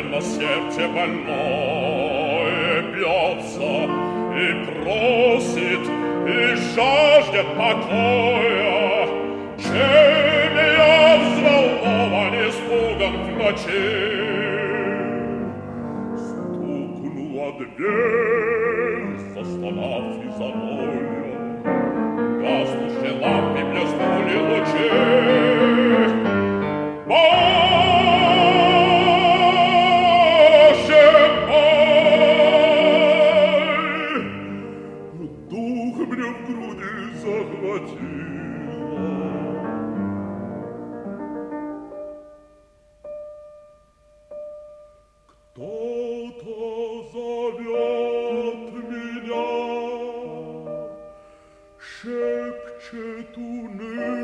смирно сердце больное бьется, и просит, и жаждет покоя. Чем я взволнован, испуган в ночи, стукну о дверь, застонав и заноя, гаснувшие лампы блеснули лучи. Кто-то зовет меня, шепчет уныло.